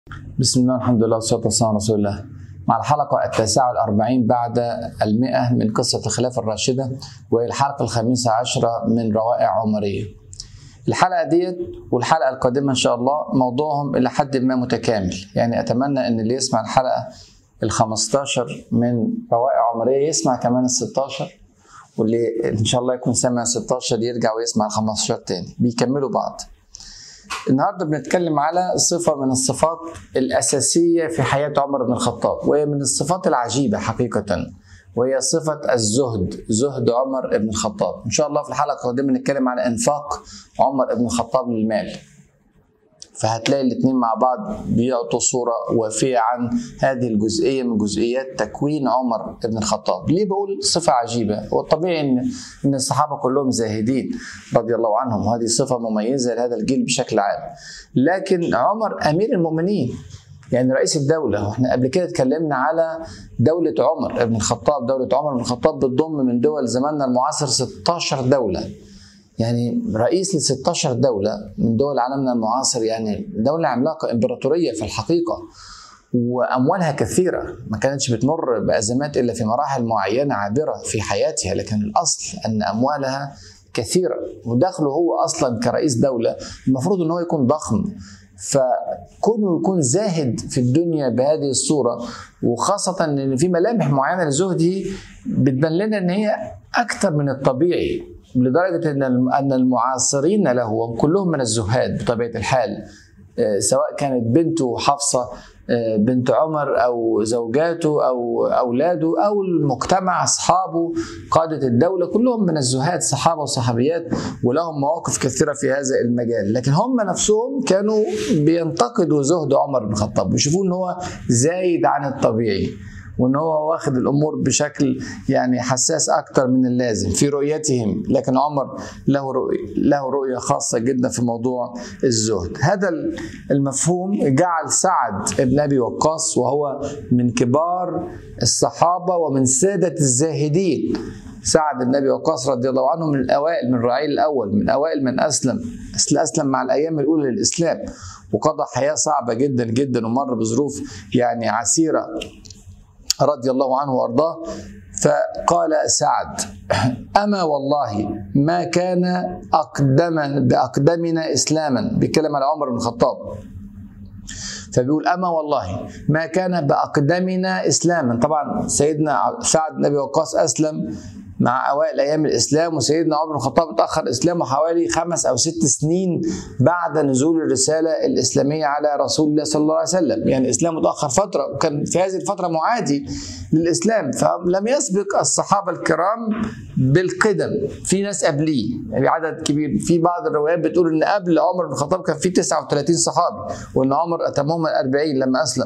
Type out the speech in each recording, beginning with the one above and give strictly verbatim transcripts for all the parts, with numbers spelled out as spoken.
بسم الله الحمد لله والصلاة والسلام على رسول الله. مع الحلقة التاسعة والأربعين بعد المئة من قصة الخلافة الراشدة، وهي الحلقة الخامسة عشرة من روائع عمرية. الحلقة ديت والحلقة القادمة إن شاء الله موضوعهم إلى حد ما متكامل، يعني أتمنى أن اللي يسمع الحلقة الخمستاشر من روائع عمرية يسمع كمان الستاشر، واللي إن شاء الله يكون سمع ستاشر يرجع ويسمع الخمستاشر تاني، بيكملوا بعض. النهارده بنتكلم على صفة من الصفات الأساسية في حياة عمر بن الخطاب، وهي من الصفات العجيبة حقيقة، وهي صفة الزهد، زهد عمر بن الخطاب. إن شاء الله في الحلقة القادمة نتكلم على إنفاق عمر بن الخطاب للمال، فهتلاقي الاثنين مع بعض بيعطوا صورة وافية عن هذه الجزئية من جزئيات تكوين عمر بن الخطاب. ليه بقول صفة عجيبة؟ هو الطبيعي إن إن الصحابة كلهم زاهدين رضي الله عنهم، وهذه صفة مميزة لهذا الجيل بشكل عام. لكن عمر أمير المؤمنين، يعني رئيس الدولة، واحنا قبل كده اتكلمنا على دولة عمر بن الخطاب. دولة عمر بن الخطاب بتضم من دول زماننا المعاصر ستاشر دولة، يعني رئيس ل ستاشر دولة من دول عالمنا المعاصر، يعني دولة عملاقة، امبراطورية في الحقيقة، وأموالها كثيرة، ما كانتش بتمر بأزمات إلا في مراحل معينة عابرة في حياتها، لكن الأصل أن أموالها كثيرة، ودخله هو أصلا كرئيس دولة المفروض أنه يكون ضخم. فكونه يكون زاهد في الدنيا بهذه الصورة، وخاصة أن في ملامح معينة لزهده بتبان لنا أن هي أكثر من الطبيعي، لدرجة أن المعاصرين له وكلهم من الزهاد بطبيعة الحال، سواء كانت بنته حفصة بنت عمر أو زوجاته أو أولاده أو المجتمع أصحابه قادة الدولة، كلهم من الزهاد، صحابة وصحابيات، ولهم مواقف كثيرة في هذا المجال. لكن هم نفسهم كانوا بينتقدوا زهد عمر بن الخطاب، ويشوفون أنه هو زايد عن الطبيعي، وان هو واخد الامور بشكل يعني حساس اكتر من اللازم في رؤيتهم. لكن عمر له رؤية له رؤيه خاصه جدا في موضوع الزهد. هذا المفهوم جعل سعد بن ابي وقاص، وهو من كبار الصحابه ومن ساده الزاهدين، سعد بن ابي وقاص رضي الله عنه من الاوائل، من الرعيل الاول، من اوائل من اسلم اسلم مع الايام الاولى للاسلام، وقضى حياه صعبه جدا جدا، ومر بظروف يعني عسيره رضي الله عنه وارضاه. فقال سعد: أما والله ما كان أقدم بأقدمنا إسلاما، بيتكلم على عمر بن الخطاب، فبيقول أما والله ما كان بأقدمنا إسلاما. طبعا سيدنا سعد بن أبي وقاص أسلم مع أوائل أيام الإسلام، وسيدنا عمر بن الخطاب تأخر إسلامه حوالي خمس أو ست سنين بعد نزول الرسالة الإسلامية على رسول الله صلى الله عليه وسلم، يعني إسلامه تأخر فترة، وكان في هذه الفترة معادي للإسلام، فلم يسبق الصحابة الكرام بالقدم، في ناس قبليه، يعني عدد كبير. في بعض الروايات بتقول إن قبل عمر بن الخطاب كان في تسعة وثلاثين صحابي، وإن عمر أتمهم الأربعين لما أسلم.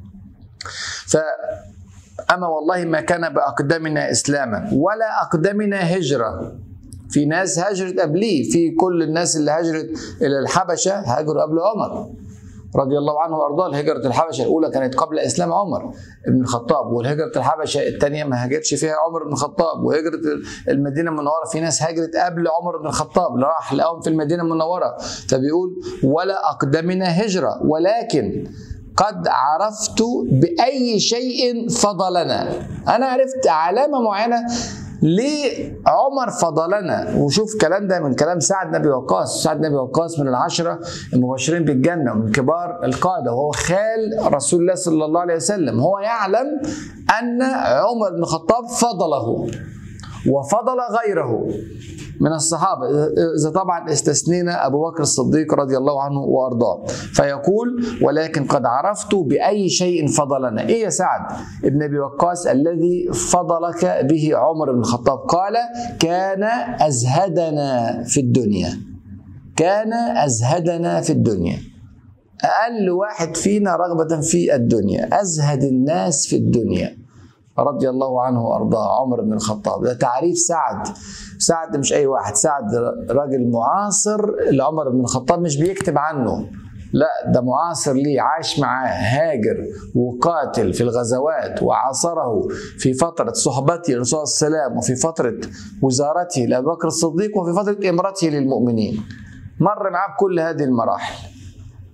ف أما والله ما كان بأقدمنا إسلاما ولا أقدمنا هجرة. في ناس هاجرت قبليه، في كل الناس اللي هاجرت إلى الحبشة هاجروا قبل عمر رضي الله عنه وأرضاه. الهجرة الحبشة الأولى كانت قبل إسلام عمر بن الخطاب، والهجرة الحبشة الثانية ما هاجرش فيها عمر بن الخطاب. وهجرة المدينة المنورة في ناس هاجرت قبل عمر بن الخطاب، اللي راح لقاهم في المدينة المنورة. فبيقول ولا أقدمنا هجرة، ولكن قد عرفت بأي شيء فضلنا. أنا عرفت علامة معينة ليه عمر فضلنا. وشوف كلام ده من كلام سعد بن أبي وقاص. سعد بن أبي وقاص من العشرة المبشرين بالجنة ومن كبار القادة، وهو خال رسول الله صلى الله عليه وسلم. هو يعلم أن عمر بن الخطاب فضله وفضل غيره من الصحابة، إذا طبعا استثنينا أبو بكر الصديق رضي الله عنه وأرضاه. فيقول ولكن قد عرفت بأي شيء فضلنا. إيه يا سعد ابن أبي وقاص الذي فضلك به عمر بن الخطاب؟ قال كان أزهدنا في الدنيا، كان أزهدنا في الدنيا، أقل واحد فينا رغبة في الدنيا، أزهد الناس في الدنيا رضي الله عنه وأرضاه عمر بن الخطاب. ده تعريف سعد. سعد مش أي واحد، سعد راجل معاصر لعمر بن الخطاب، مش بيكتب عنه، لا ده معاصر ليه، عاش معاه، هاجر وقاتل في الغزوات، وعاصره في فترة صحبته للرسول صلى الله عليه وسلم، وفي فترة وزارته لأبي بكر الصديق، وفي فترة إمرته للمؤمنين. مر معاه بكل هذه المراحل.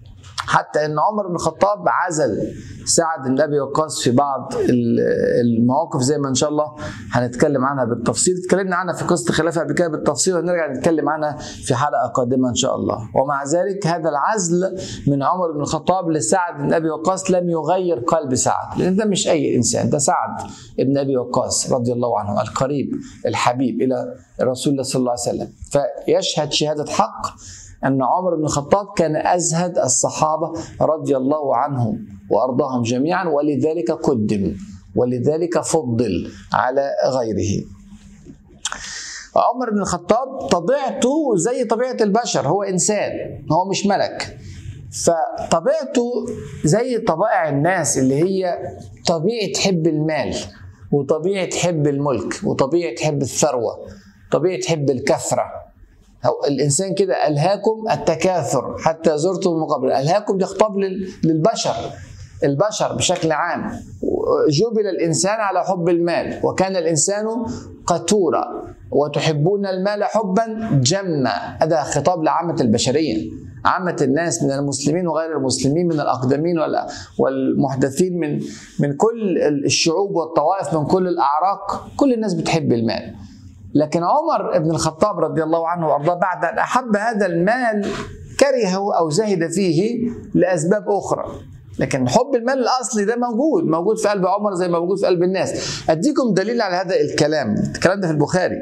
حتى ان عمر بن الخطاب عزل سعد بن ابي وقاص في بعض المواقف زي ما ان شاء الله هنتكلم عنها بالتفصيل. اتكلمنا عنها في قصه الخلافه قبل كده بالتفصيل، ونرجع نتكلم عنها في حلقه قادمه ان شاء الله. ومع ذلك هذا العزل من عمر بن الخطاب لسعد بن ابي وقاص لم يغير قلب سعد، لان ده مش اي انسان، ده سعد بن ابي وقاص رضي الله عنه القريب الحبيب الى رسول الله صلى الله عليه وسلم. فيشهد شهاده حق أن عمر بن الخطاب كان أزهد الصحابة رضي الله عنهم وأرضاهم جميعا، ولذلك قدم ولذلك فضل على غيره. عمر بن الخطاب طبيعته زي طبيعة البشر، هو إنسان، هو مش ملك، فطبيعته زي طبائع الناس اللي هي طبيعة تحب المال، وطبيعة تحب الملك، وطبيعة تحب الثروة، طبيعة تحب الكثرة. الإنسان كده ألهاكم التكاثر حتى زرتم المقابر. ألهاكم دي خطاب للبشر، البشر بشكل عام. جبل الإنسان على حب المال، وكان الإنسان قتورا وتحبون المال حبا جما. هذا خطاب لعامة البشرية، عامة الناس من المسلمين وغير المسلمين، من الأقدمين والمحدثين، من من كل الشعوب والطوائف، من كل الأعراق. كل الناس بتحب المال. لكن عمر بن الخطاب رضي الله عنه وارضاه بعد ان احب هذا المال كرهه او زهد فيه لاسباب اخرى. لكن حب المال الاصلي ده موجود موجود في قلب عمر زي ما موجود في قلب الناس. اديكم دليل على هذا الكلام. الكلام ده في البخاري.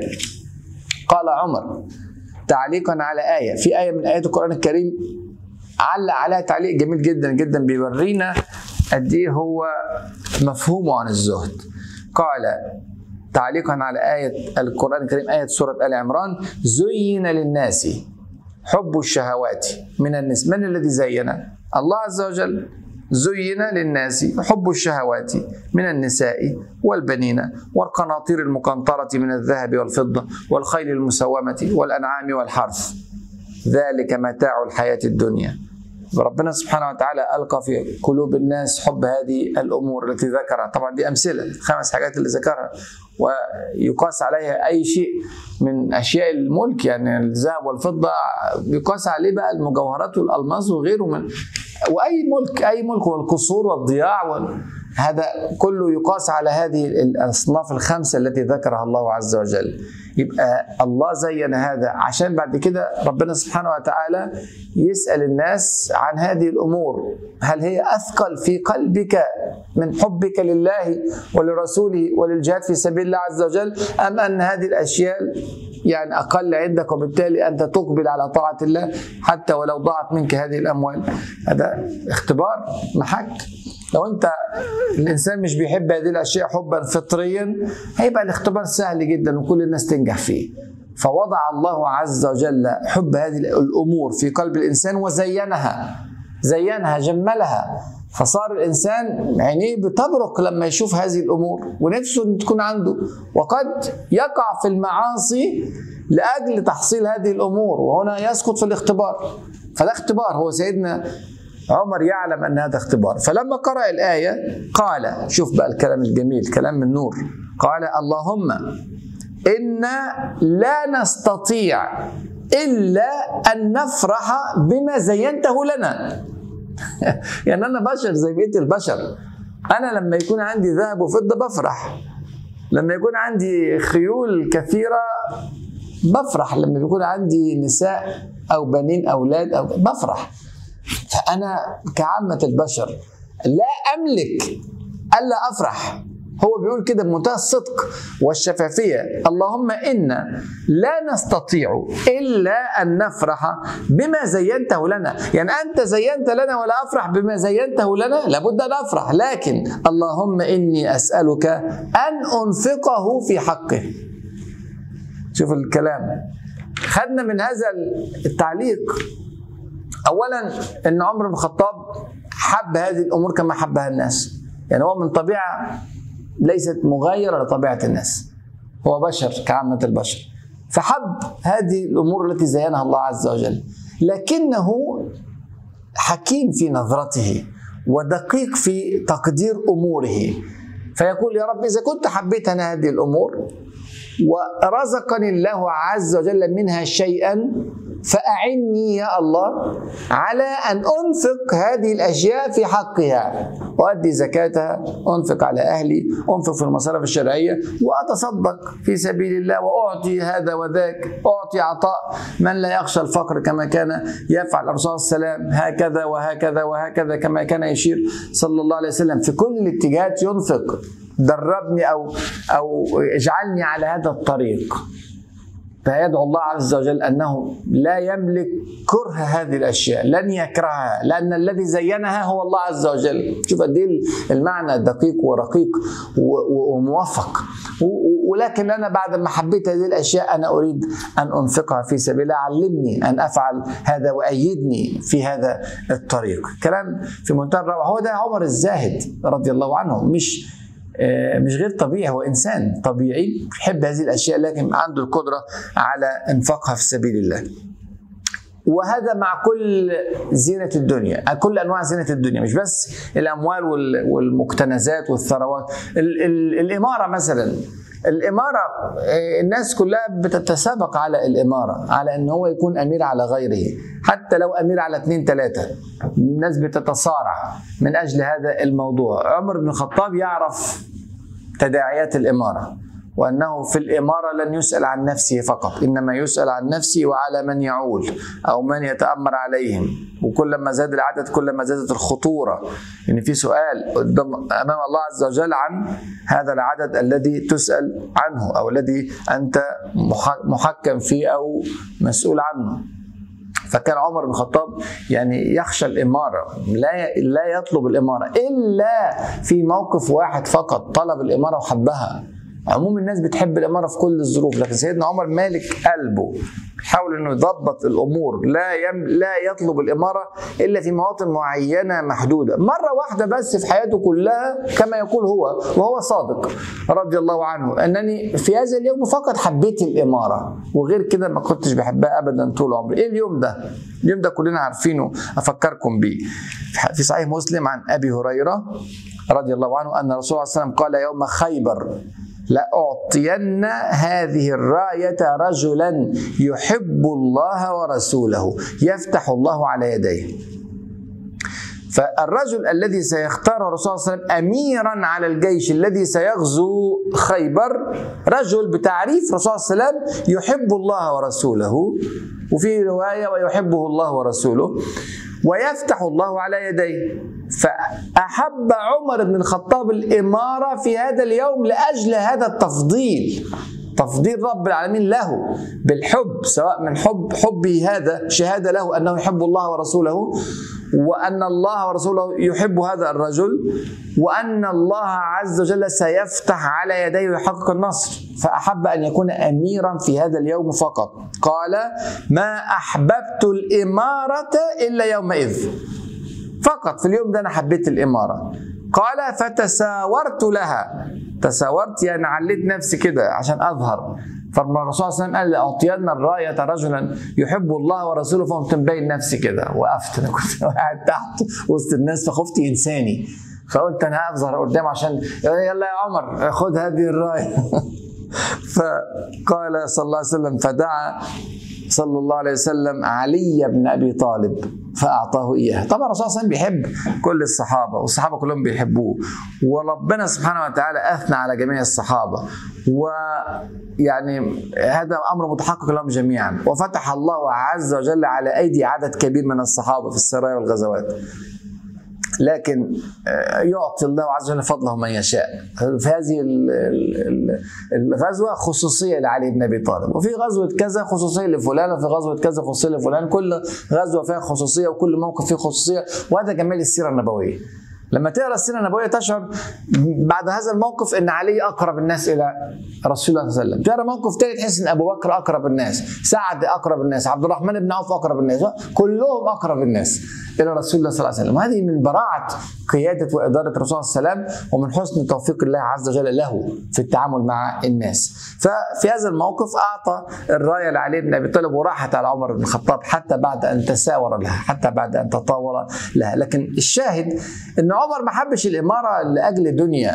قال عمر تعليقا على ايه، في ايه من ايات القران الكريم علق عليها تعليق جميل جدا جدا بيورينا قد ايه هو مفهومه عن الزهد. قال تعليقا على آية القرآن الكريم، آية سورة آل عمران: زين للناس حب الشهوات من النساء. من الذي زين؟ الله عز وجل. زين للناس حب الشهوات من النساء والبنين والقناطير المقنطرة من الذهب والفضة والخيل المسومة والأنعام والحرث، ذلك متاع الحياة الدنيا. ربنا سبحانه وتعالى ألقى في قلوب الناس حب هذه الأمور التي ذكرها. طبعا دي أمثلة، خمس حاجات اللي ذكرها، ويقاس عليها أي شيء من أشياء الملك، يعني الذهب والفضة يقاس عليه بقى المجوهرات والألماس وغيره من وأي ملك، أي ملك، والقصور والضياع وال... هذا كله يقاس على هذه الأصناف الخمسة التي ذكرها الله عز وجل. يبقى الله زين هذا عشان بعد كده ربنا سبحانه وتعالى يسأل الناس عن هذه الأمور، هل هي أثقل في قلبك من حبك لله ولرسوله وللجهاد في سبيل الله عز وجل، أم أن هذه الأشياء يعني أقل عندك، وبالتالي أنت تقبل على طاعة الله حتى ولو ضاعت منك هذه الأموال. هذا اختبار محك. لو أنت الإنسان مش بيحب هذه الأشياء حبا فطريا، هيبقى الاختبار سهل جدا وكل الناس تنجح فيه. فوضع الله عز وجل حب هذه الأمور في قلب الإنسان وزينها، زينها جملها، فصار الإنسان عينيه بتبرق لما يشوف هذه الأمور ونفسه تكون عنده، وقد يقع في المعاصي لأجل تحصيل هذه الأمور، وهنا يسقط في الاختبار. فده اختبار، هو سيدنا عمر يعلم أن هذا اختبار. فلما قرأ الآية قال، شوف بقى الكلام الجميل، كلام من نور، قال: اللهم إنا لا نستطيع إلا أن نفرح بما زينته لنا. يعني أنا بشر زي بقية البشر، أنا لما يكون عندي ذهب وفضة بفرح، لما يكون عندي خيول كثيرة بفرح، لما يكون عندي نساء أو بنين أولاد أو بفرح. فأنا كعامة البشر لا أملك ألا أفرح. هو بيقول كده بمنتهى الصدق والشفافية: اللهم إنا لا نستطيع إلا أن نفرح بما زينته لنا. يعني أنت زينت لنا ولا أفرح بما زينته لنا؟ لابد أن أفرح، لكن اللهم إني أسألك أن أنفقه في حقه. شوف الكلام، خدنا من هذا التعليق أولا أن عمر بن الخطاب حب هذه الأمور كما حبها الناس. يعني هو من طبيعة ليست مغايرة لطبيعة الناس، هو بشر كعامة البشر، فحب هذه الأمور التي زينها الله عز وجل، لكنه حكيم في نظرته ودقيق في تقدير أموره، فيقول: يا رب إذا كنت حبيت أنا هذه الأمور ورزقني الله عز وجل منها شيئا فأعني يا الله على أن أنفق هذه الأشياء في حقها، وأدي زكاتها، أنفق على أهلي، أنفق في المصارف الشرعية، وأتصدق في سبيل الله، وأعطي هذا وذاك، أعطي عطاء من لا يخشى الفقر كما كان يفعل الرسول صلى الله عليه وسلم، هكذا وهكذا وهكذا كما كان يشير صلى الله عليه وسلم في كل الاتجاهات ينفق. دربني أو أو اجعلني على هذا الطريق. فيدعو الله عز وجل أنه لا يملك كره هذه الأشياء، لن يكرهها، لأن الذي زينها هو الله عز وجل. شوف قد ايه المعنى دقيق ورقيق وموفق. ولكن أنا بعد ما حبيت هذه الأشياء أنا أريد أن أنفقها في سبيل الله، علمني أن أفعل هذا وأيدني في هذا الطريق. كلام في منتهى الروعة. هو ده عمر الزاهد رضي الله عنه، مش مش غير طبيعي، هو إنسان طبيعي يحب هذه الأشياء لكن عنده القدرة على إنفاقها في سبيل الله. وهذا مع كل زينة الدنيا، كل أنواع زينة الدنيا، مش بس الأموال والمكتنزات والثروات. الإمارة مثلا، الإمارة الناس كلها بتتسابق على الإمارة، على أن هو يكون أمير على غيره، حتى لو أمير على اثنين ثلاثة الناس بتتصارع من أجل هذا الموضوع. عمر بن الخطاب يعرف تداعيات الإمارة، وأنه في الإمارة لن يسأل عن نفسه فقط، إنما يسأل عن نفسه وعلى من يعول أو من يتأمر عليهم. وكلما زاد العدد كلما زادت الخطورة، إن يعني في سؤال أمام الله عز وجل عن هذا العدد الذي تسأل عنه أو الذي أنت محكم فيه أو مسؤول عنه. فكان عمر بن الخطاب يعني يخشى الإمارة، لا لا يطلب الإمارة إلا في موقف واحد فقط، طلب الإمارة وحبها. عموم الناس بتحب الإمارة في كل الظروف، لكن سيدنا عمر مالك قلبه، بيحاول انه يضبط الامور، لا يم لا يطلب الاماره الا في مواطن معينه محدوده، مره واحده بس في حياته كلها، كما يقول هو وهو صادق رضي الله عنه، انني في هذا اليوم فقط حبيت الاماره، وغير كده ما كنتش بحبها ابدا طول عمري. ايه اليوم ده؟ اليوم ده كلنا عارفينه، افكركم بيه. في صحيح مسلم عن ابي هريره رضي الله عنه ان الرسول صلى الله عليه وسلم قال يوم خيبر: لأعطين هذه الراية رجلا يحب الله ورسوله يفتح الله على يديه. فالرجل الذي سيختاره الرسول صلى الله عليه وسلم أميرا على الجيش الذي سيغزو خيبر، رجل بتعريف الرسول صلى الله عليه وسلم يحب الله ورسوله، وفي رواية ويحبه الله ورسوله، ويفتح الله على يديه. فأحب عمر بن الخطاب الإمارة في هذا اليوم لأجل هذا التفضيل، تفضيل رب العالمين له بالحب، سواء من حب حبه هذا شهادة له أنه يحب الله ورسوله، وأن الله ورسوله يحب هذا الرجل، وأن الله عز وجل سيفتح على يديه ويحقق النصر. فأحب أن يكون أميرا في هذا اليوم فقط. قال: ما أحببت الإمارة إلا يومئذ، فقط في اليوم ده أنا حبيت الإمارة. قال: فتساورت لها، تساورت يعني عليت نفسي كده عشان أظهر. فالرسول صلى الله عليه وسلم قال: لأعطين الراية رجلا يحب الله ورسوله، فقمت مبين نفسي كده، وقفت. أنا كنت قاعد تحت وسط الناس فخفت ينساني، فقلت أنا هظهر قدام عشان يلا يا عمر خد هذه الراية. فقال صلى الله عليه وسلم: فدعا صلى الله عليه وسلم علي بن أبي طالب فأعطاه إياه. طبعا الرسول صلى الله عليه وسلم بيحب كل الصحابة، والصحابة كلهم بيحبوه، وربنا سبحانه وتعالى أثنى على جميع الصحابة، ويعني هذا أمر متحقق لهم جميعا. وفتح الله عز وجل على أيدي عدد كبير من الصحابة في السرايا والغزوات، لكن يعطي الله عز وجل فضله من يشاء. في هذه الغزوة خصوصية لعلي بن أبي طالب، وفي غزوة كذا خصوصية لفلان، وفي غزوة كذا خصوصية لفلان، كل غزوة فيها خصوصية وكل موقف فيه خصوصية. وهذا جمال السيرة النبوية. لما تقرأ السيرة النبوية تشعر بعد هذا الموقف أن علي أقرب الناس إلى رسول الله صلى الله عليه وسلم. تقرأ موقف تاني تحس أن أبو بكر أقرب الناس، سعد أقرب الناس، عبد الرحمن بن عوف أقرب الناس، كلهم أقرب الناس إلى رسول الله صلى الله عليه وسلم. وهذه من براعة قيادة وإدارة الرسول صلى الله عليه وسلم، ومن حسن توفيق الله عز وجل له في التعامل مع الناس. ففي هذا الموقف أعطى الراية لعلي بن أبي طالب، وراحت على عمر بن الخطاب حتى بعد أن تساور لها، حتى بعد أن تطاول لها. لكن الشاهد أن عمر ما حبش الإمارة لأجل دنيا،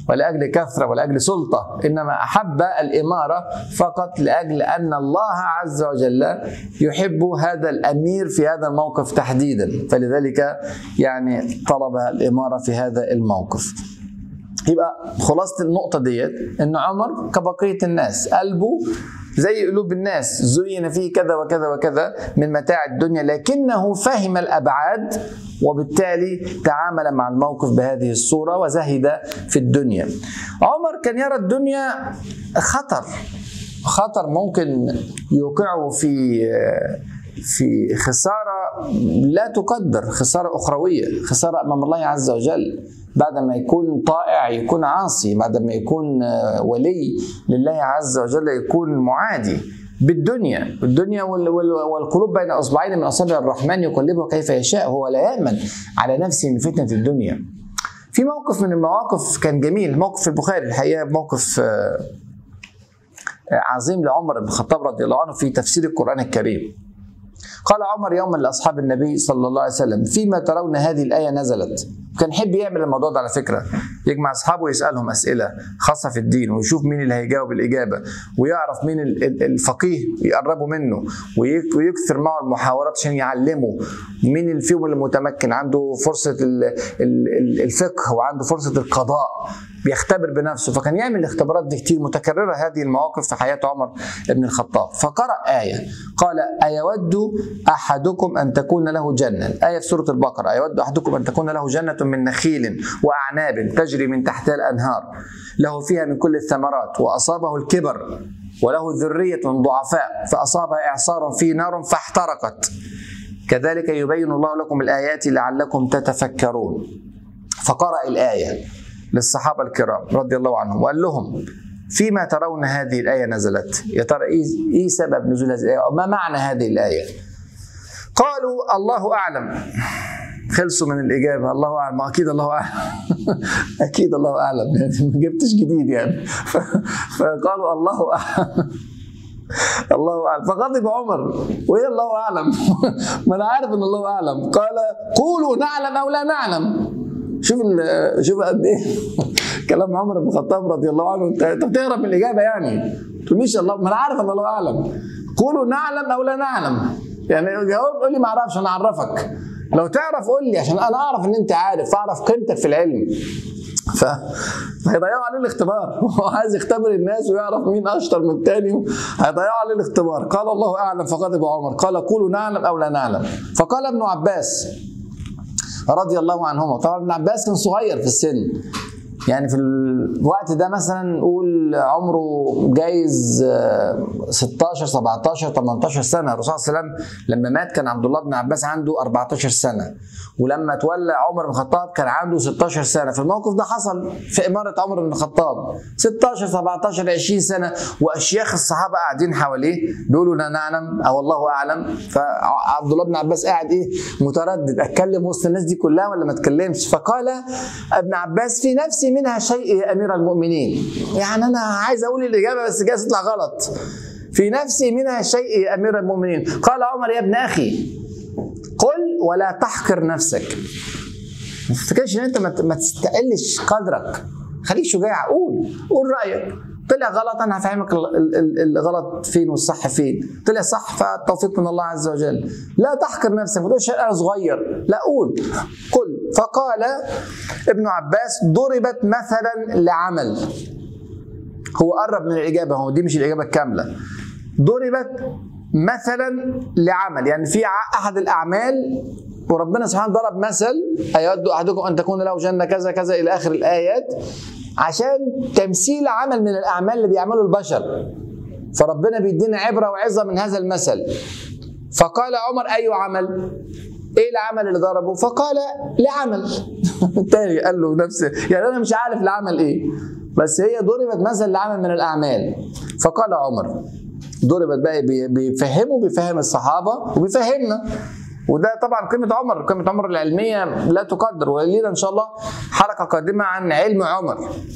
ولأجل كثرة ولأجل سلطة، إنما أحب الإمارة فقط لأجل أن الله عز وجل يحب هذا الأمير في هذا الموقف تحديدا، فلذلك يعني طلب الإمارة في هذا الموقف. يبقى خلاصة النقطة ديت إن عمر كبقية الناس قلبه زي قلوب الناس، زين فيه كذا وكذا وكذا من متاع الدنيا، لكنه فهم الأبعاد وبالتالي تعامل مع الموقف بهذه الصورة وزهد في الدنيا. عمر كان يرى الدنيا خطر، خطر ممكن يوقعه في في خسارة لا تقدر، خسارة أخروية، خسارة أمام الله عز وجل. بعد ما يكون طائع يكون عاصي، بعد ما يكون ولي لله عز وجل يكون معادي بالدنيا. الدنيا والقلوب بين أصبعين من أصابع الرحمن يقلبها كيف يشاء، هو لا يأمن على نفسه من فتنة الدنيا. في موقف من المواقف كان جميل، موقف في البخاري الحقيقة، موقف عظيم لعمر بن الخطاب رضي الله عنه في تفسير القرآن الكريم. قال عمر يوما لأصحاب النبي صلى الله عليه وسلم: فيما ترون هذه الآية نزلت. كان يحب يعمل الموضوع ده على فكرة، يجمع أصحابه ويسألهم أسئلة خاصة في الدين ويشوف مين اللي هيجاوب الإجابة، ويعرف مين الفقيه يقربوا منه ويكثر معه المحاورات عشان يعلمه مين اللي فيهم اللي متمكن، عنده فرصة الفقه وعنده فرصة القضاء، بيختبر بنفسه. فكان يعمل الاختبارات دي كتير متكررة هذه المواقف في حياة عمر بن الخطاب. فقرأ آية قال: أيود أحدكم أن تكون له جنة، آية في سورة البقرة: أيود أحدكم أن تكون له جنة من نخيل وأعناب تجري من تحتها الأنهار له فيها من كل الثمرات وأصابه الكبر وله ذرية ضعفاء فأصابها إعصار فيه نار فاحترقت كذلك يبين الله لكم الآيات لعلكم تتفكرون. فقرأ الآية للصحابة الكرام رضي الله عنهم وقال لهم: فيما ترون هذه الآية نزلت؟ يا ترى إيه سبب نزول هذه الآية؟ ما معنى هذه الآية؟ قالوا: الله أعلم. خلصوا من الإجابة، الله أعلم، أكيد الله أعلم أكيد الله أعلم، يعني ما جبتش جديد يعني. فقالوا: الله أعلم الله أعلم. فغضب عمر: وإيه الله أعلم؟ ما أنا عارف إن الله أعلم. قال: قولوا نعلم أو لا نعلم. شوف شوف قد إيه كلام عمر بن الخطاب رضي الله عنه. أنت بتهرب من الإجابة يعني، تقوليش الله، ما أنا عارف إن الله أعلم. قولوا نعلم أو لا نعلم، يعني جاوب، قول لي ما أعرفش أنا أعرفك. لو تعرف قول لي عشان انا اعرف ان انت عارف، اعرف قيمتك في العلم. ف هيضيعوا عليه الاختبار، هو عايز يختبر الناس ويعرف مين اشطر من الثاني، هيضيعوا عليه الاختبار. قال: الله اعلم. فغضب عمر قال: قولوا نعلم او لا نعلم. فقال ابن عباس رضي الله عنهما، طبعا ابن عباس كان صغير في السن، يعني في الوقت ده مثلا نقول عمره جايز ستاشر سبعتاشر تمنتاشر سنه. الرسول صلى الله عليه وسلم لما مات كان عبد الله بن عباس عنده اربعتاشر سنه، ولما تولى عمر بن الخطاب كان عنده ستاشر سنه. فالموقف ده حصل في اماره عمر بن الخطاب ستاشر سبعتاشر عشرين سنه، واشياخ الصحابه قاعدين حواليه بيقولوا لا نعلم او الله اعلم. فعبد الله بن عباس قاعد ايه متردد، اتكلم وسط الناس دي كلها ولا ما اتكلمش؟ فقال ابن عباس: في نفسي منها شيء يا امير المؤمنين، يعني انا عايز اقول الاجابه بس جايز تطلع غلط. في نفسي منها شيء يا امير المؤمنين. قال عمر: يا ابن اخي قل ولا تحقر نفسك، ما تفتكرش ان انت ما تستقلش قدرك، خليك شجاع، قول قول رايك. طلع غلط انا هفهمك الغلط فين والصح فين، طلع صح فالتوفيق من الله عز وجل. لا تحقر نفسك، ما تقولش انا صغير، لا قول قل. فقال ابن عباس: ضربت مثلا لعمل. هو قرب من الاجابه، هو دي مش الاجابه الكامله. ضربت مثلا لعمل، يعني في احد الاعمال وربنا سبحانه ضرب مثل: ايود احدكم ان تكون له جنه كذا كذا الى اخر الايات، عشان تمثيل عمل من الاعمال اللي بيعمله البشر، فربنا بيدينا عبره وعظه من هذا المثل. فقال عمر: اي عمل؟ ايه العمل اللي ضربه؟ فقال: لعمل. التاني قال له نفسه، يعني انا مش عارف العمل ايه، بس هي ضربت مثل لعمل من الاعمال. فقال عمر، ضربت بقى بيفهمه، بيفهم الصحابه وبيفهمنا، وده طبعا قيمه عمر، قيمه عمر العلميه لا تقدر، ولينا ان شاء الله حلقه قادمه عن علم عمر.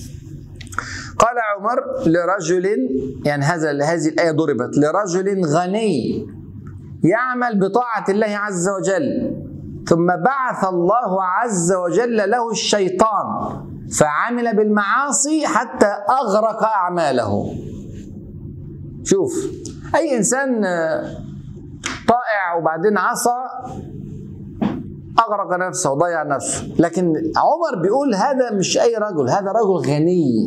قال عمر لرجل، يعني هذا هذه الايه ضربت لرجل غني يعمل بطاعه الله عز وجل، ثم بعث الله عز وجل له الشيطان فعمل بالمعاصي حتى أغرق أعماله. شوف، أي إنسان طائع وبعدين عصى أغرق نفسه وضيع نفسه، لكن عمر بيقول هذا مش أي رجل، هذا رجل غني.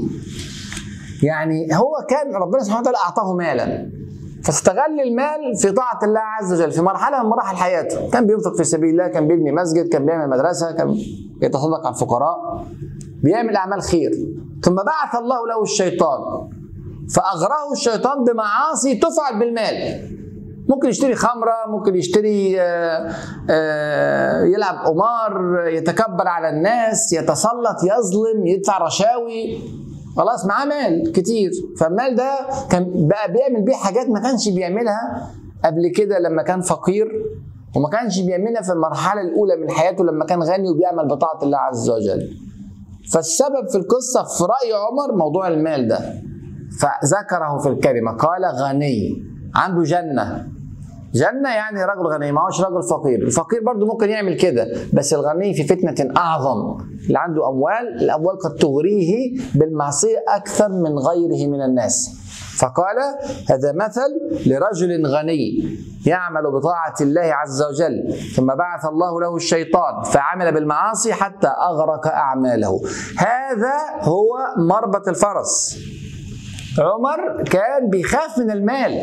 يعني هو كان ربنا سبحانه وتعالى أعطاه مالا، فاستغل المال في طاعة الله عز وجل في مرحلة من مراحل حياته. كان بينفق في سبيل الله، كان بيبني مسجد، كان بيعمل مدرسة، كان يتصدق على الفقراء، بيعمل أعمال خير. ثم بعث الله له الشيطان فأغراه الشيطان بمعاصي تفعل بالمال. ممكن يشتري خمرة، ممكن يشتري آآ آآ يلعب قمار، يتكبر على الناس، يتسلط، يظلم، يدفع رشاوي، خلاص معاه مال كتير. فالمال ده كان بقى بيعمل بيه حاجات ما كانش بيعملها قبل كده لما كان فقير، وما كانش بيعملها في المرحلة الأولى من حياته لما كان غني وبيعمل بطاعة الله عز وجل. فالسبب في القصة في رأي عمر موضوع المال ده، فذكره في الكلمة، قال غني عنده جنة. جنة يعني رجل غني، ما هوش رجل فقير. الفقير برضو ممكن يعمل كده، بس الغني في فتنة أعظم، اللي عنده أموال، الأموال قد تغريه بالمعصية أكثر من غيره من الناس. فقال هذا مثل لرجل غني يعمل بطاعة الله عز وجل ثم بعث الله له الشيطان فعمل بالمعاصي حتى أغرق أعماله. هذا هو مربط الفرس. عمر كان بيخاف من المال.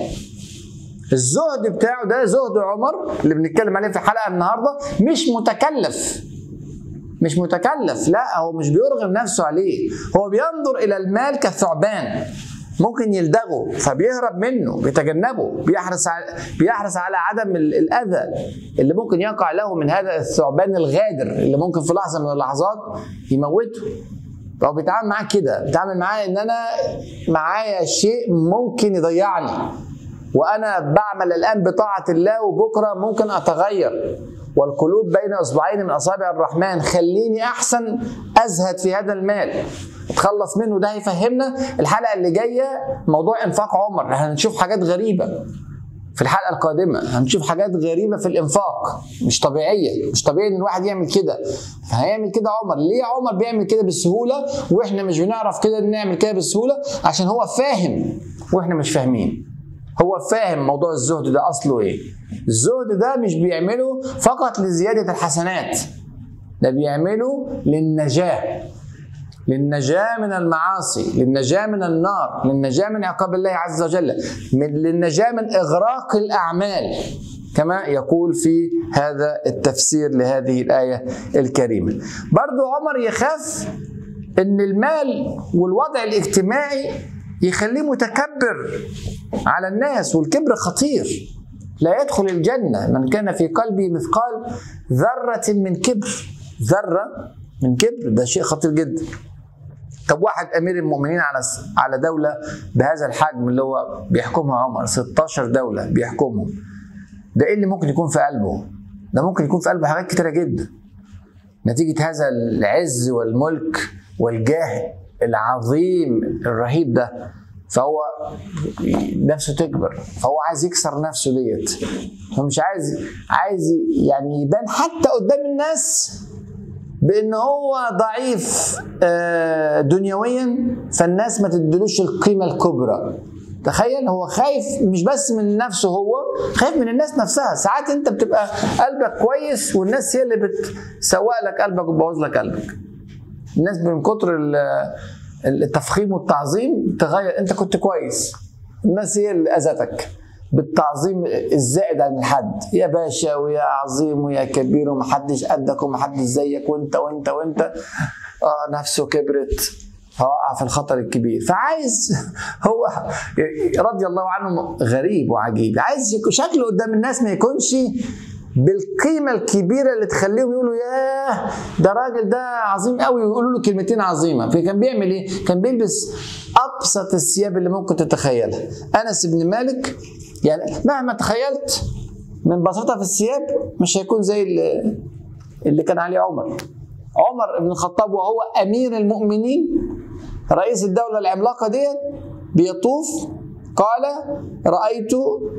الزهد بتاعه ده زهد عمر اللي بنتكلم عليه في الحلقة النهاردة مش متكلف، مش متكلف، لا هو مش بيرغم نفسه عليه، هو بينظر إلى المال كثعبان ممكن يلدغه فبيهرب منه، بيتجنبه، بيحرص على بيحرص على عدم الأذى اللي ممكن يقع له من هذا الثعبان الغادر اللي ممكن في لحظة من اللحظات يموته. فهو بيتعامل معاه كده، بيتعامل معاه إن أنا معايا شيء ممكن يضيعني، وأنا بعمل الآن بطاعة الله وبكرة ممكن أتغير، والقلوب بين أصبعين من أصابع الرحمن، خليني أحسن أزهد في هذا المال اتخلص منه. ده هيفهمنا الحلقة اللي جاية موضوع إنفاق عمر. هنشوف حاجات غريبة في الحلقة القادمة، هنشوف حاجات غريبة في الإنفاق مش طبيعية، مش طبيعي إن الواحد يعمل كده. فهيعمل كده عمر. ليه عمر بيعمل كده بسهولة وإحنا مش بنعرف كده نعمل كده بسهولة؟ عشان هو فاهم وإحنا مش فاهمين. هو فاهم موضوع الزهد ده أصله إيه. الزهد ده مش بيعمله فقط لزيادة الحسنات، ده بيعمله للنجاة، للنجاة من المعاصي، للنجاة من النار، للنجاة من عقاب الله عز وجل، للنجاة من إغراق الأعمال، كما يقول في هذا التفسير لهذه الآية الكريمة. برضو عمر يخاف إن المال والوضع الاجتماعي يخليه متكبر على الناس، والكبر خطير، لا يدخل الجنة من كان في قلبه مثقال ذرة من كبر. ذرة من كبر ده شيء خطير جدا. طب واحد أمير المؤمنين على على دولة بهذا الحجم اللي هو بيحكمها عمر، ستاشر دولة بيحكمهم، ده إيه اللي ممكن يكون في قلبه؟ ده ممكن يكون في قلبه حاجات كتيرة جدا نتيجة هذا العز والملك والجاه العظيم الرهيب ده. فهو نفسه تكبر، فهو عايز يكسر نفسه ديت، هو مش عايز عايز يعني يبان حتى قدام الناس بأن هو ضعيف دنيويا، فالناس ما تدلوش القيمة الكبرى. تخيل، هو خايف مش بس من نفسه، هو خايف من الناس نفسها. ساعات انت بتبقى قلبك كويس والناس هي اللي بتسوق لك قلبك وتبوظ لك قلبك. الناس من كتر التفخيم والتعظيم تغير. انت كنت كويس، الناس هي اللي اذتك بالتعظيم الزائد عن الحد، يا باشا ويا عظيم ويا كبير ومحدش قدك ومحدش زيك وانت وانت وانت اه نفسه كبرت فوقع في الخطر الكبير. فعايز هو رضي الله عنه غريب وعجيب، عايز شكله قدام الناس ما يكونش بالقيمة الكبيرة اللي تخليهم يقولوا ياه ده راجل ده عظيم قوي، ويقولوا له كلمتين عظيمة. فكان بيعمل ايه؟ كان بيلبس أبسط الثياب اللي ممكن تتخيلها. أنس بن مالك يعني مهما تخيلت من بساطة في الثياب مش هيكون زي اللي, اللي كان عليه عمر. عمر بن الخطاب وهو أمير المؤمنين رئيس الدولة العملاقة دي بيطوف، قال رأيت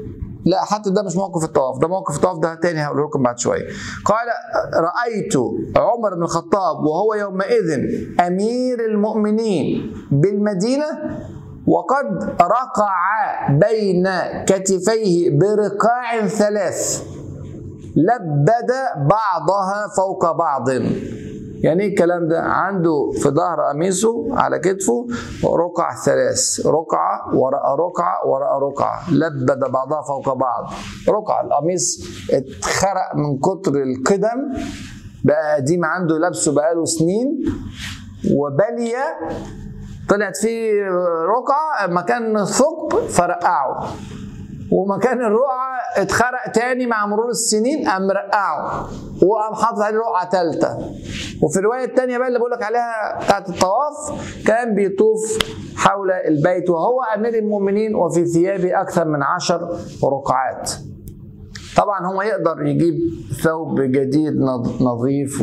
لا حتى ده مش موقف الطواف، ده موقف الطواف ده تاني هقول لكم بعد شويه. قال رأيت عمر بن الخطاب وهو يومئذ أمير المؤمنين بالمدينة وقد رقع بين كتفيه برقاع ثلاث لبد بعضها فوق بعض. يعني ايه الكلام ده؟ عنده في ظهر قميصه على كتفه رقع ثلاث، رقعه وراء رقعه وراء رقعه، لبد بعضها فوق بعض. رقعه القميص اتخرق من كتر القدم، بقى قديم عنده لابسه بقاله سنين، وبليه طلعت فيه رقعه مكان ثقب فرقعه، ومكان الرقعه اتخرق تاني مع مرور السنين قام رقعه، وقام حاطط عليه رقعه ثالثه. وفي الروايه الثانيه بقى اللي بقول لك عليها بتاعت الطواف كان بيطوف حول البيت وهو امير المؤمنين وفي ثيابه اكثر من عشر رقعات. طبعا هو يقدر يجيب ثوب جديد نظيف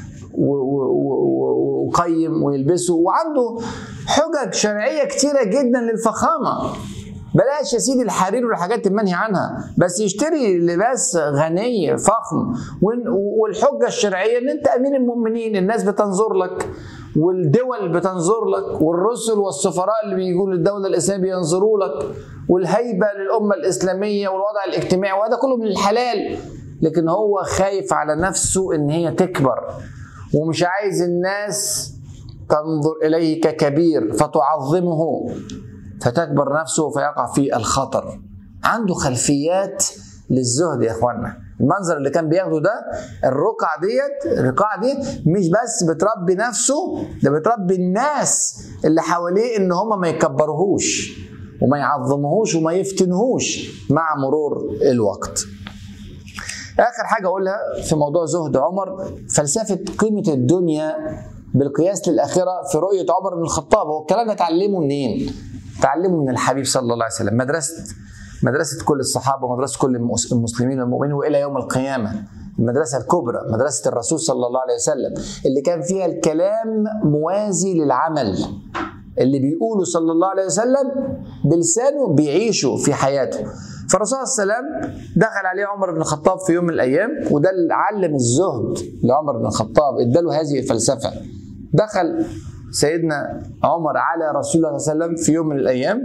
وقيم ويلبسه، وعنده حجج شرعيه كتيره جدا للفخامه. بلاش يا سيدي الحرير والحاجات المنهي عنها، بس يشتري لباس غني فخم. والحجه الشرعيه ان انت امير المؤمنين، الناس بتنظر لك والدول بتنظر لك والرسل والسفراء اللي بيجوا للدوله الاسلاميه بينظروا لك، والهيبه للامه الاسلاميه والوضع الاجتماعي، وهذا كله من الحلال. لكن هو خايف على نفسه ان هي تكبر، ومش عايز الناس تنظر اليه ككبير فتعظمه فتكبر نفسه فيقع في الخطر. عنده خلفيات للزهد يا اخوانا. المنظر اللي كان بياخده ده، الرقعة ديت الرقعة دي مش بس بتربي نفسه، ده بتربي الناس اللي حواليه ان هم ما يكبرهوش وما يعظمهوش وما يفتنهوش مع مرور الوقت. اخر حاجة اقولها في موضوع زهد عمر، فلسفة قيمة الدنيا بالقياس للآخرة في رؤية عمر بن الخطاب. هو الكلام ده اتعلمه منين؟ تعلموا من الحبيب صلى الله عليه وسلم. مدرسة مدرسة كل الصحابة ومدرسة كل المسلمين والمؤمنين وإلى يوم القيامة. المدرسة الكبرى مدرسة الرسول صلى الله عليه وسلم اللي كان فيها الكلام موازي للعمل، اللي بيقوله صلى الله عليه وسلم بلسانه بيعيشه في حياته. فالرسول صلى الله عليه وسلم دخل عليه عمر بن الخطاب في يوم من الأيام، وده اللي علم الزهد لعمر بن الخطاب، اداله هذه الفلسفة. دخل سيدنا عمر على رسول الله صلى الله عليه وسلم في يوم من الأيام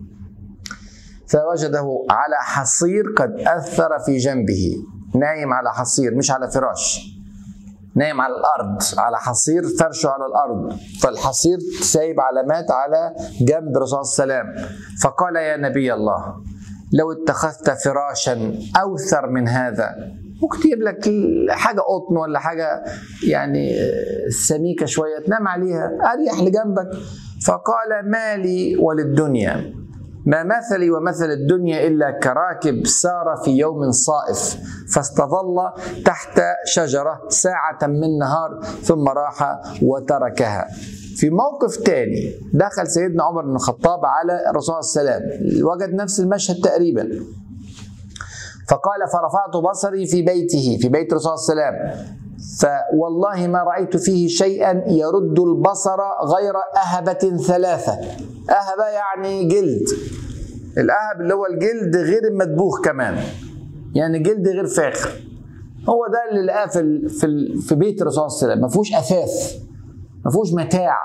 فوجده على حصير قد أثر في جنبه، نايم على حصير مش على فراش، نايم على الأرض، على حصير فرشه على الأرض، فالحصير سايب علامات على جنب الرسول صلى الله عليه وسلم. فقال يا نبي الله لو اتخذت فراشا أوثر من هذا، ممكن تجيب لك حاجة قطن ولا حاجة يعني سميكة شوية تنام عليها أريح لجنبك. فقال ما لي وللدنيا، ما مثلي ومثل الدنيا إلا كراكب سار في يوم صائف فاستظل تحت شجرة ساعة من نهار ثم راح وتركها. في موقف تاني دخل سيدنا عمر بن الخطاب على الرسول صلى الله عليه وسلم، وجد نفس المشهد تقريبا، فقال فرفعت بصري في بيته في بيت الرسول صلى الله عليه وسلم فوالله ما رأيت فيه شيئا يرد البصر غير أهبة ثلاثة. أهبة يعني جلد، الأهب اللي هو الجلد غير المدبوخ كمان، يعني جلد غير فاخر. هو ده اللي لقاه في في في بيت الرسول صلى الله عليه وسلم، ما فيهوش أثاث، ما فيهوش متاع.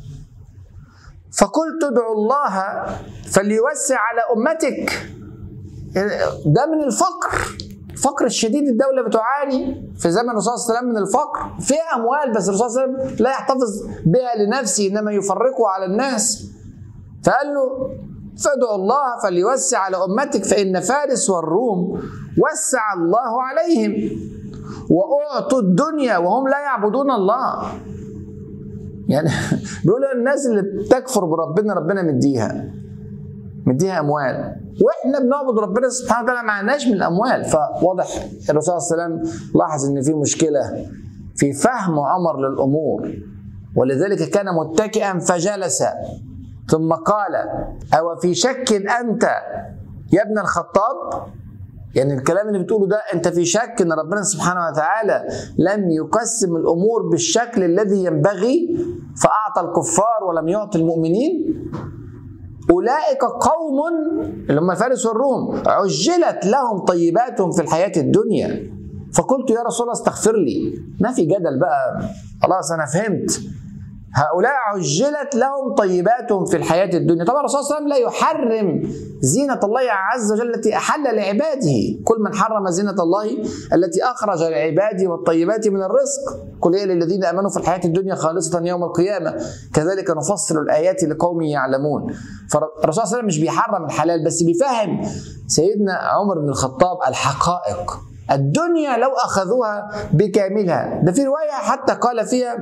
فقلت ادعو الله فليوسع على أمتك. ده من الفقر، الفقر الشديد. الدولة بتعاني في زمن الرسول صلى الله عليه وسلم من الفقر، فيها أموال بس الرسول صلى الله عليه وسلم لا يحتفظ بها لنفسه إنما يفرقها على الناس. فقال له فادعوا الله فليوسع على أمتك فإن فارس والروم وسع الله عليهم وأعطوا الدنيا وهم لا يعبدون الله. يعني بيقولوا الناس اللي بتكفر بربنا ربنا مديها مديها أموال، واحنا بنعبد ربنا سبحانه وتعالى ما عناش من الاموال. فواضح الرسول صلى الله عليه وسلم لاحظ ان في مشكله في فهم عمر للامور، ولذلك كان متكئا فجلس ثم قال او في شك انت يا ابن الخطاب؟ يعني الكلام اللي بتقوله ده انت في شك ان ربنا سبحانه وتعالى لم يقسم الامور بالشكل الذي ينبغي فاعطى الكفار ولم يعطي المؤمنين؟ أولئك قوم اللي هم فارس والروم عجلت لهم طيباتهم في الحياة الدنيا. فقلت يا رسول الله استغفر لي. ما في جدل بقى، خلاص أنا فهمت. هؤلاء عجلت لهم طيباتهم في الحياة الدنيا. طبعا الرسول صلى الله عليه وسلم لا يحرم زينة الله عز وجل التي أحل لعباده. كل من حرم زينة الله التي أخرج لعباده والطيبات من الرزق، قل هي للذين آمنوا في الحياة الدنيا خالصة يوم القيامة كذلك نفصل الآيات لقوم يعلمون. فالرسول صلى الله عليه وسلم مش بيحرم الحلال، بس بيفهم سيدنا عمر بن الخطاب الحقائق. الدنيا لو أخذوها بكاملها، ده في رواية حتى قال فيها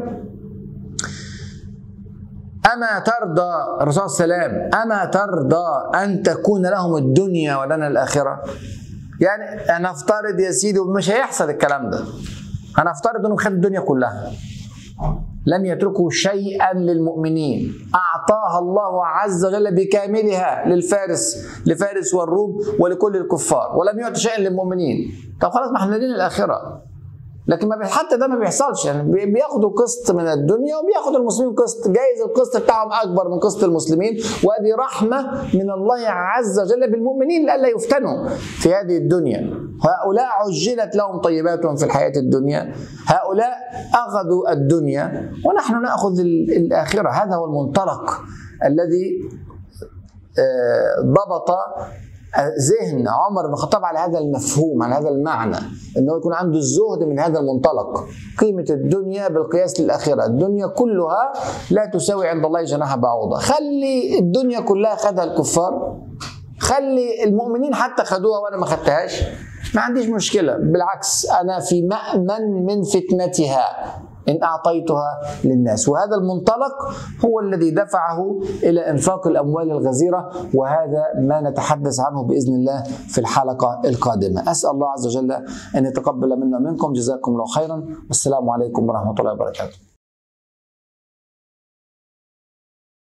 أما ترضى الرسول صلى الله عليه وسلم أما ترضى أن تكون لهم الدنيا ولنا الآخرة؟ يعني هنفترض يا سيدي، ومش هيحصل الكلام ده، هنفترض أنهم خدوا الدنيا كلها، لم يتركوا شيئا للمؤمنين، أعطاها الله عز وجل بكاملها للفارس لفارس والروم ولكل الكفار، ولم يعطي شيئا للمؤمنين. طب خلاص ما احنا لنا الآخرة. لكن ما حتى ده ما بيحصلش، يعني بياخدوا قسط من الدنيا وبياخدوا المسلمين قسط، جايز القسط بتاعهم اكبر من قسط المسلمين، وهذه رحمه من الله عز وجل بالمؤمنين لئلا يفتنوا في هذه الدنيا. هؤلاء عجلت لهم طيباتهم في الحياه الدنيا، هؤلاء اخذوا الدنيا ونحن ناخذ الاخره. هذا هو المنطلق الذي ضبط ذهن عمر بن الخطاب على هذا المفهوم، على هذا المعنى، انه يكون عنده الزهد من هذا المنطلق. قيمة الدنيا بالقياس للآخرة، الدنيا كلها لا تساوي عند الله جناح بعوضة. خلي الدنيا كلها خدها الكفار، خلي المؤمنين حتى خدوها وانا ما خدتهاش، ما عنديش مشكلة، بالعكس انا في مأمن من فتنتها إن أعطيتها للناس. وهذا المنطلق هو الذي دفعه إلى إنفاق الأموال الغزيرة، وهذا ما نتحدث عنه بإذن الله في الحلقة القادمة. أسأل الله عز وجل أن يتقبل منا ومنكم، جزاكم الله خيرا، والسلام عليكم ورحمة الله وبركاته.